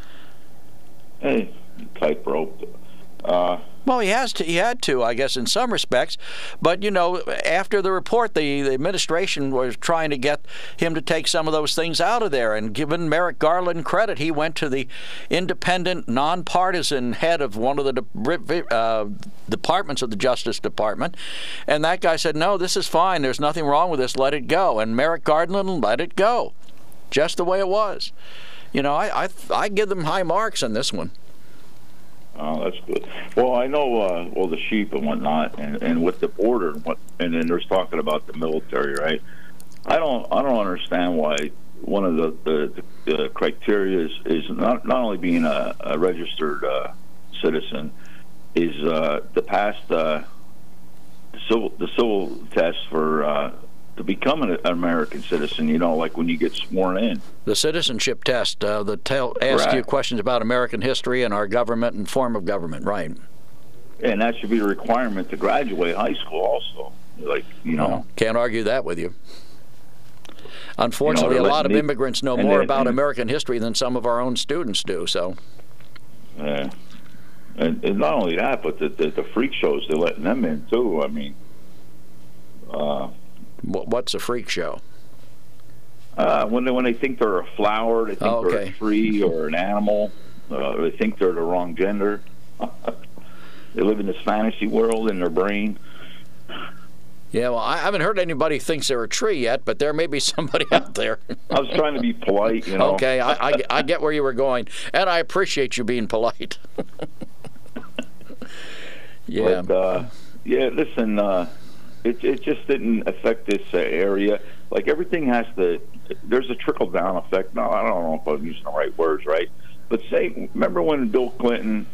Hey, tightrope. Uh, Well, he has to. He had to, I guess, in some respects. But you know, after the report, the, the administration was trying to get him to take some of those things out of there. And given Merrick Garland credit, he went to the independent, nonpartisan head of one of the de- uh, departments of the Justice Department, and that guy said, "No, this is fine. There's nothing wrong with this. Let it go." And Merrick Garland let it go, just the way it was. You know, I I, I give them high marks on this one. Oh, that's good. Well, I know, uh, well, the sheep and whatnot, and, and with the border, and, what, and then there's talking about the military, right? I don't, I don't understand why one of the the, the criteria is, is not not only being a, a registered uh, citizen, is uh, to pass the civil the civil test for uh, to become an American citizen. You know, like when you get sworn in. The citizenship test uh, that tell, asks you questions about American history and our government and form of government, right? And that should be a requirement to graduate high school also. Like, you know. Oh, can't argue that with you. Unfortunately, you know, a lot of immigrants know more then, about American history than some of our own students do, so. Yeah. And, and not only that, but the, the, the freak shows, they're letting them in, too. I mean. Uh, What's a freak show? Uh, when they when they think they're a flower, they think oh, okay. they're a tree or an animal. Uh, they think they're the wrong gender. They live in this fantasy world in their brain. Yeah, well, I haven't heard anybody thinks they're a tree yet, but there may be somebody out there. I was trying to be polite, you know. Okay, I, I, I get where you were going, and I appreciate you being polite. yeah. But, uh, yeah, listen, uh, it, it just didn't affect this uh, area. Like, everything has to, there's a trickle-down effect. Now, I don't know if I'm using the right words, right? But say, remember when Bill Clinton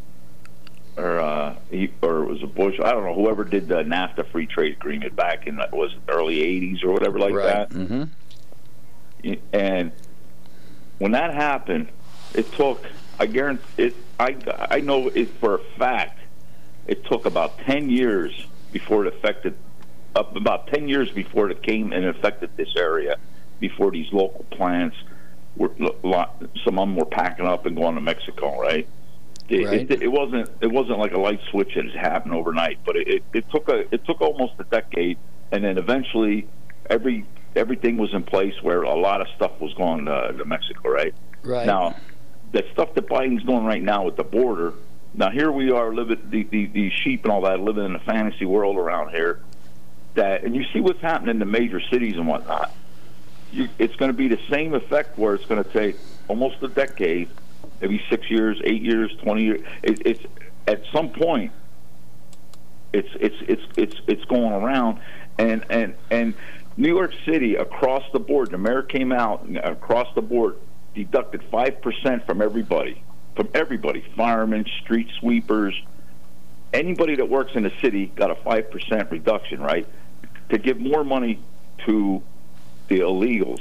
or uh, he, or it was a Bush, I don't know, whoever did the NAFTA free trade agreement back in, was it the early eighties or whatever like right. that? Mm-hmm. And when that happened, it took, I guarantee, it, I, I know it for a fact, it took about ten years before it affected, up about ten years before it came and affected this area, before these local plants were, some of them were packing up and going to Mexico, right? It, right. it, it wasn't. It wasn't like a light switch that has happened overnight, but it, it, it took a. It took almost a decade, and then eventually, every everything was in place where a lot of stuff was going to, to Mexico. Right. Right. Now, the stuff that Biden's doing right now with the border. Now here we are living the, the, the sheep and all that, living in a fantasy world around here. That and you see what's happening in the major cities and whatnot. You, it's going to be the same effect where it's going to take almost a decade. Maybe six years, eight years, twenty years. It, it's at some point. It's it's it's it's it's going around, and and and New York City across the board. The mayor came out and across the board deducted five percent from everybody, from everybody, firemen, street sweepers, anybody that works in the city got a five percent reduction, right, to give more money to the illegals.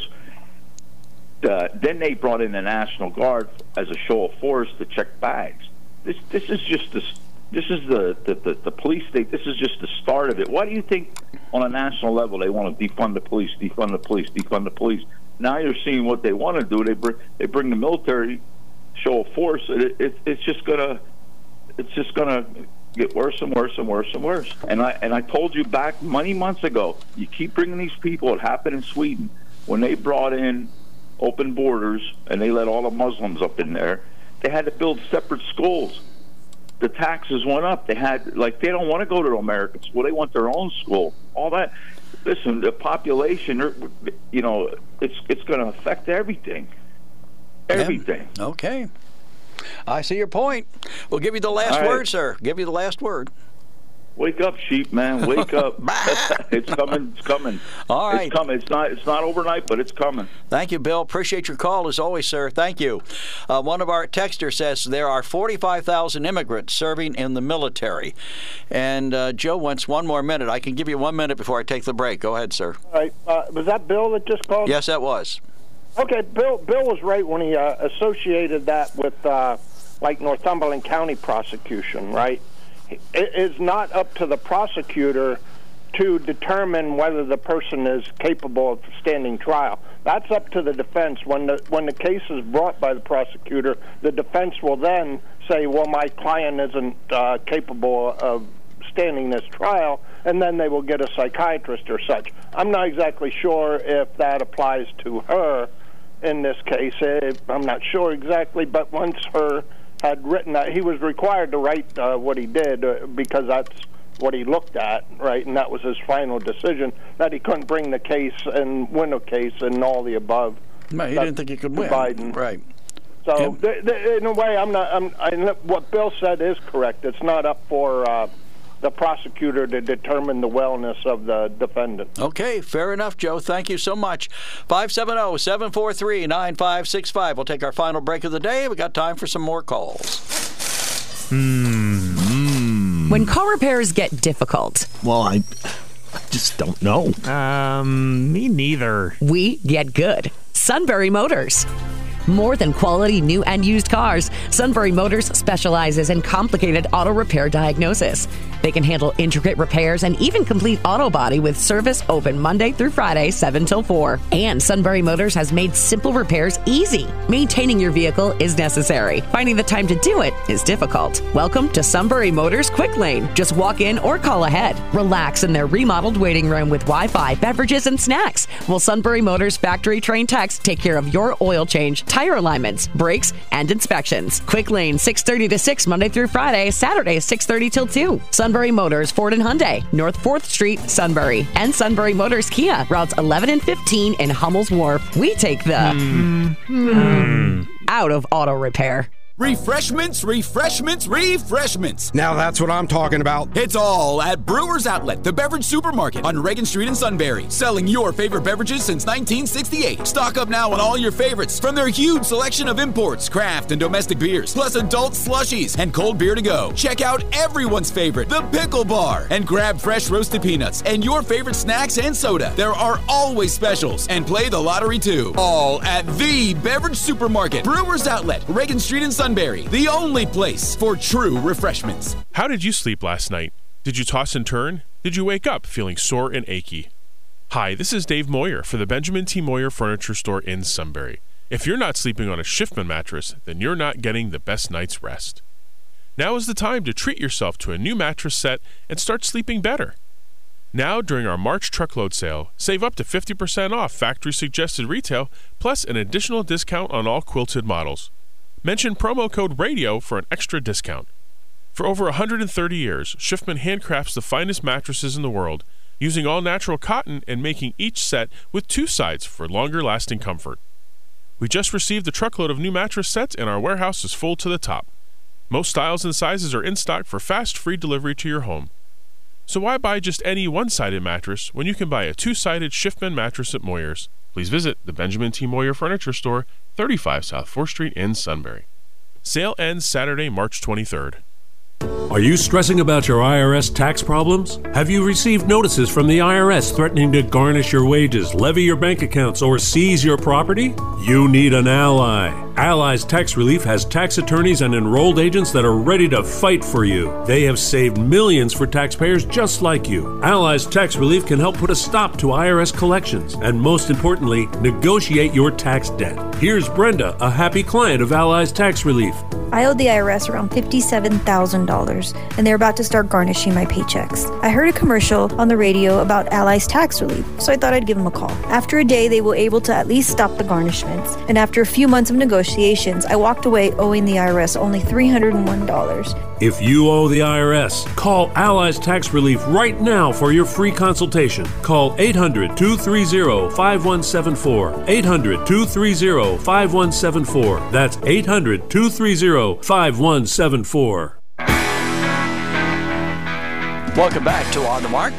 Uh, then they brought in the National Guard as a show of force to check bags. This this is just the this is the the, the, the police state. This is just the start of it. Why do you think on a national level they want to defund the police, defund the police, defund the police? Now you're seeing what they want to do. They bring they bring the military show of force. It, it, it's just gonna it's just gonna get worse and worse and worse and worse. And I and I told you back many months ago. You keep bringing these people. It happened in Sweden when they brought in open borders and they let all the Muslims up in there. They had to build separate schools. The taxes went up. They had, like, they don't want to go to American school. They want their own school. All that. Listen, the population, you know, it's it's going to affect everything. Everything. Yeah. Okay. I see your point. We'll give you the last right. word, sir. Give you the last word. Wake up, sheep, man. Wake up. It's coming. It's coming. All right. It's coming. It's not It's not overnight, but it's coming. Thank you, Bill. Appreciate your call as always, sir. Thank you. Uh, one of our texters says there are forty-five thousand immigrants serving in the military. And uh, Joe wants one more minute. I can give you one minute before I take the break. Go ahead, sir. All right. Uh, was that Bill that just called? Yes, that was. Okay, Bill Bill was right when he uh, associated that with, uh, like, Northumberland County prosecution, right? It is not up to the prosecutor to determine whether the person is capable of standing trial. That's up to the defense. When the when the case is brought by the prosecutor, the defense will then say, well, my client isn't uh, capable of standing this trial, and then they will get a psychiatrist or such. I'm not exactly sure if that applies to her in this case. I'm not sure exactly, but once her had written that, he was required to write uh, what he did uh, because that's what he looked at, right, and that was his final decision, that he couldn't bring the case and win a case and all the above. No, he didn't think he could win. Biden. Right. So, Yep. th- th- in a way, I'm not. I'm, I, what Bill said is correct. It's not up for uh, the prosecutor to determine the wellness of the defendant. Okay, fair enough, Joe. Thank you so much. five seven zero, seven four three, nine five six five. We'll take our final break of the day. We got time for some more calls. Hmm. When car repairs get difficult. Well, I, I just don't know. Um, me neither. We get good. Sunbury Motors. More than quality new and used cars, Sunbury Motors specializes in complicated auto repair diagnosis. They can handle intricate repairs and even complete auto body with service open Monday through Friday, seven till four. And Sunbury Motors has made simple repairs easy. Maintaining your vehicle is necessary. Finding the time to do it is difficult. Welcome to Sunbury Motors Quick Lane. Just walk in or call ahead. Relax in their remodeled waiting room with Wi-Fi, beverages, and snacks. While Sunbury Motors factory trained techs take care of your oil change, tire alignments, brakes, and inspections. Quick Lane, six thirty to six, Monday through Friday, Saturday, six thirty till two. Sunbury Motors, Ford and Hyundai, North fourth Street, Sunbury. And Sunbury Motors Kia, routes eleven and fifteen in Hummel's Wharf. We take the mm. Mm. out of auto repair. Refreshments, refreshments, refreshments. Now that's what I'm talking about. It's all at Brewers Outlet, the beverage supermarket on Reagan Street in Sunbury. Selling your favorite beverages since nineteen sixty-eight. Stock up now on all your favorites from their huge selection of imports, craft, and domestic beers, plus adult slushies and cold beer to go. Check out everyone's favorite, the Pickle Bar, and grab fresh roasted peanuts and your favorite snacks and soda. There are always specials, and play the lottery too. All at the beverage supermarket, Brewers Outlet, Reagan Street in Sunbury. Sunbury, the only place for true refreshments. How did you sleep last night? Did you toss and turn? Did you wake up feeling sore and achy? Hi, this is Dave Moyer for the Benjamin T. Moyer Furniture Store in Sunbury. If you're not sleeping on a Schiffman mattress, then you're not getting the best night's rest. Now is the time to treat yourself to a new mattress set and start sleeping better. Now, during our March truckload sale, save up to fifty percent off factory suggested retail, plus an additional discount on all quilted models. Mention promo code RADIO for an extra discount. For over one hundred thirty years, Schiffman handcrafts the finest mattresses in the world, using all-natural cotton and making each set with two sides for longer-lasting comfort. We just received a truckload of new mattress sets and our warehouse is full to the top. Most styles and sizes are in stock for fast, free delivery to your home. So why buy just any one-sided mattress when you can buy a two-sided Schiffman mattress at Moyer's? Please visit the Benjamin T. Moyer Furniture Store, thirty-five South fourth Street in Sunbury. Sale ends Saturday, March twenty-third. Are you stressing about your I R S tax problems? Have you received notices from the I R S threatening to garnish your wages, levy your bank accounts, or seize your property? You need an ally. Allies Tax Relief has tax attorneys and enrolled agents that are ready to fight for you. They have saved millions for taxpayers just like you. Allies Tax Relief can help put a stop to I R S collections and, most importantly, negotiate your tax debt. Here's Brenda, a happy client of Allies Tax Relief. I owed the I R S around fifty-seven thousand dollars, and they're about to start garnishing my paychecks. I heard a commercial on the radio about Allies Tax Relief, so I thought I'd give them a call. After a day, they were able to at least stop the garnishments, and after a few months of negotiations, I walked away owing the I R S only three hundred one dollars. If you owe the I R S, call Allies Tax Relief right now for your free consultation. Call eight hundred, two three zero, five one seven four. eight hundred, two three zero, five one seven four. That's eight hundred, two three zero, five one seven four. Welcome back to On the Mark.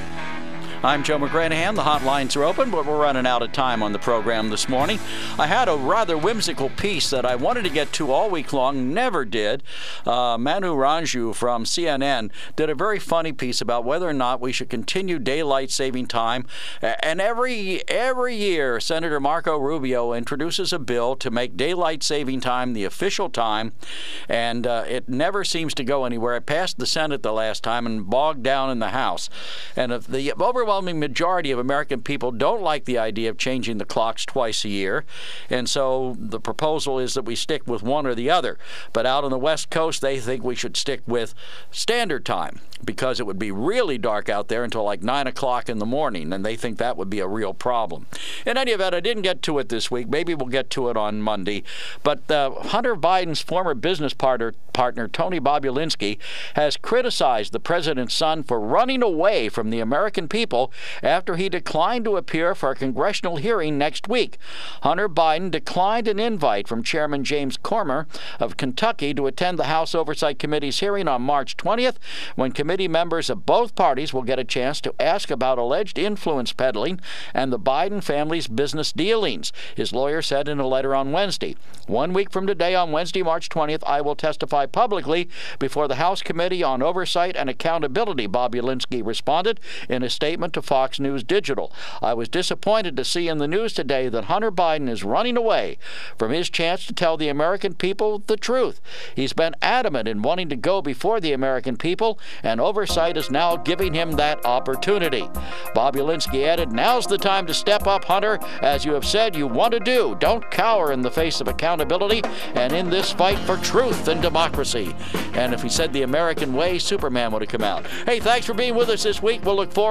I'm Joe McGranahan. The hotlines are open, but we're running out of time on the program this morning. I had a rather whimsical piece that I wanted to get to all week long, never did. Uh, Manu Ranju from C N N did a very funny piece about whether or not we should continue daylight saving time. And every every year, Senator Marco Rubio introduces a bill to make daylight saving time the official time, and uh, it never seems to go anywhere. It passed the Senate the last time and bogged down in the House. And if the overwhelming majority of American people don't like the idea of changing the clocks twice a year, and so the proposal is that we stick with one or the other. But out on the West Coast, they think we should stick with standard time because it would be really dark out there until like nine o'clock in the morning, and they think that would be a real problem. In any event, I didn't get to it this week. Maybe we'll get to it on Monday. But uh, Hunter Biden's former business partner, partner Tony Bobulinski, has criticized the president's son for running away from the American people after he declined to appear for a congressional hearing next week. Hunter Biden declined an invite from Chairman James Comer of Kentucky to attend the House Oversight Committee's hearing on March twentieth, when committee members of both parties will get a chance to ask about alleged influence peddling and the Biden family's business dealings, his lawyer said in a letter on Wednesday. One week from today, on Wednesday, March twentieth, I will testify publicly before the House Committee on Oversight and Accountability, Bobulinski responded in a statement to Fox News Digital. I was disappointed to see in the news today that Hunter Biden is running away from his chance to tell the American people the truth. He's been adamant in wanting to go before the American people, and oversight is now giving him that opportunity. Bobulinski added, now's the time to step up, Hunter, as you have said you want to do. Don't cower in the face of accountability and in this fight for truth and democracy. And if he said the American way, Superman would have come out. Hey, thanks for being with us this week. We'll look forward to seeing you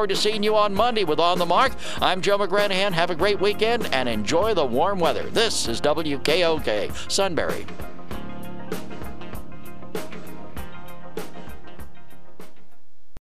you on Monday with On the Mark. I'm Joe McGranahan. Have a great weekend and enjoy the warm weather. This is W K O K Sunbury.